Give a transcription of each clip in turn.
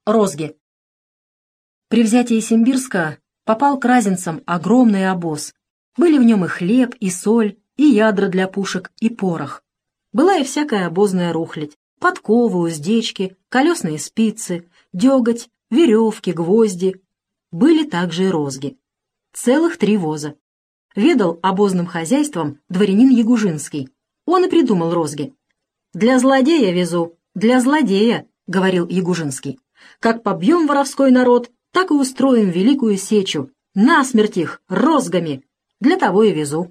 Розги. При взятии Симбирска попал к разинцам огромный обоз. Были в нем и хлеб, и соль, и ядра для пушек, и порох. Была и всякая обозная рухлядь: подковы, уздечки, колесные спицы, деготь, веревки, гвозди. Были также и розги. Целых 3 воза. Ведал обозным хозяйством дворянин Ягужинский. Он и придумал розги. «Для злодея везу, для злодея», — говорил Ягужинский. «Как побьем воровской народ, так и устроим великую сечу. Насмерть их розгами. Для того и везу».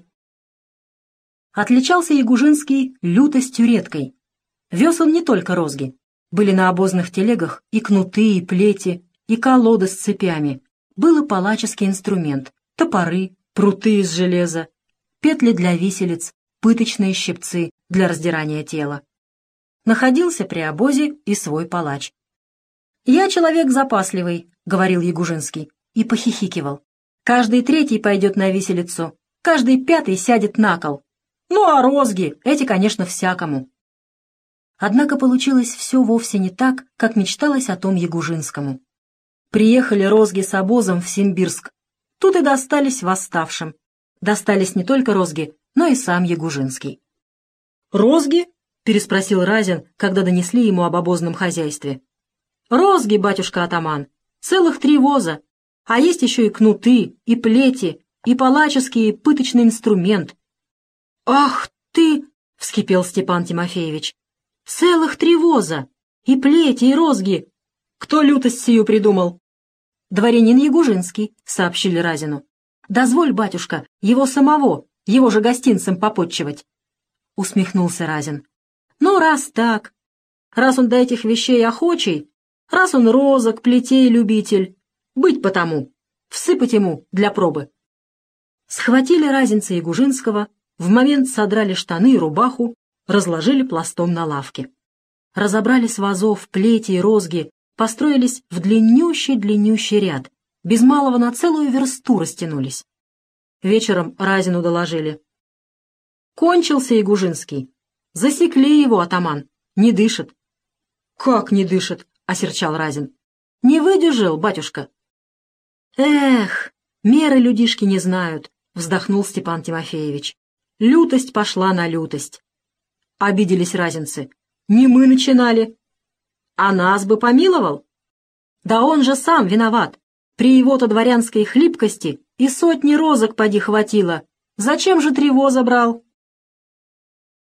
Отличался Ягужинский лютостью редкой. Вез он не только розги. Были на обозных телегах и кнуты, и плети, и колоды с цепями. Был и палаческий инструмент: топоры, пруты из железа, петли для виселиц, пыточные щипцы для раздирания тела. Находился при обозе и свой палач. «Я человек запасливый», — говорил Ягужинский, и похихикивал. «Каждый 3 пойдет на виселицу, каждый 5 сядет на кол. Ну а розги, эти, конечно, всякому». Однако получилось все вовсе не так, как мечталось о том Ягужинскому. Приехали розги с обозом в Симбирск. Тут и достались восставшим. Достались не только розги, но и сам Ягужинский. «Розги?» — переспросил Разин, когда донесли ему об обозном хозяйстве. «Розги, батюшка-атаман, целых 3 воза, а есть еще и кнуты, и плети, и палаческий пыточный инструмент». «Ах ты!» — вскипел Степан Тимофеевич. «Целых 3 воза, и плети, и розги! Кто лютость сию придумал?» «Дворянин Ягужинский», — сообщили Разину. «Дозволь, батюшка, его самого, его же гостинцем попотчевать». Усмехнулся Разин. «Ну, раз так, раз он до этих вещей охочий, раз он розок, плетей любитель, быть потому, всыпать ему для пробы». Схватили разинца Ягужинского, в момент содрали штаны и рубаху, разложили пластом на лавке. Разобрали с вазов плети и розги, построились в длиннющий ряд, без малого на целую версту растянулись. Вечером Разину доложили. «Кончился Ягужинский. Засекли его, атаман. Не дышит». «Как не дышит?» — осерчал Разин. «Не выдержал, батюшка». «Эх, меры людишки не знают», — вздохнул Степан Тимофеевич. «Лютость пошла на лютость». Обиделись разинцы. «Не мы начинали». «А нас бы помиловал?» «Да он же сам виноват. При его-то дворянской хлипкости и 100 розок поди хватило. Зачем же 3 воза брал?»